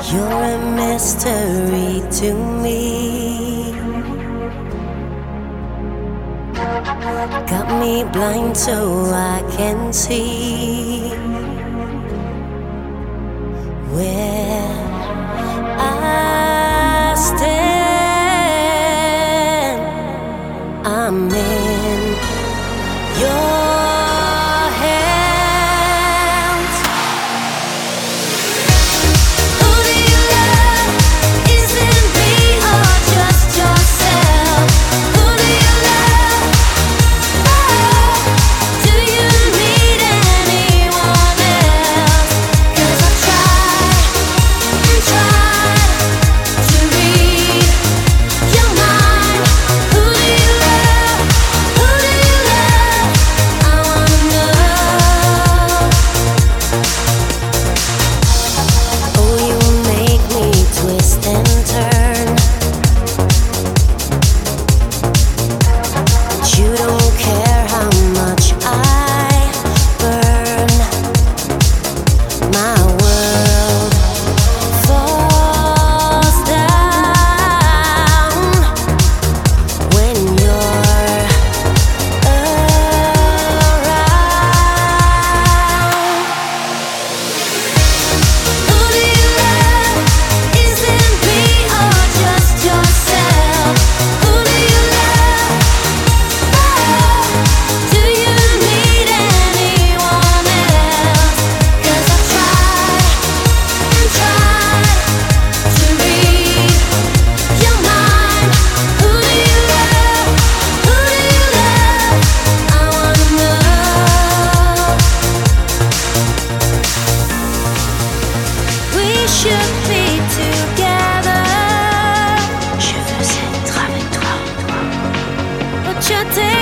You're a mystery to me. Got me blind so I can see where I stand. I'm in your hands. Who do you love? Is it me or just yourself? Who do you love? Oh, do you need anyone else? 'Cause I try to read your mind. Who do you love? Who do you love? I wanna know. Oh, you make me twist and turn. But you don't care how much I burn. My world falls down when you're around. Who do you love? Is it me or just yourself? Who do you love? Oh, do you need anyone else? 'Cause I try to read your mind. Who do you love? Who do you love? I wanna know. We should be together. Je veux être avec toi. But you're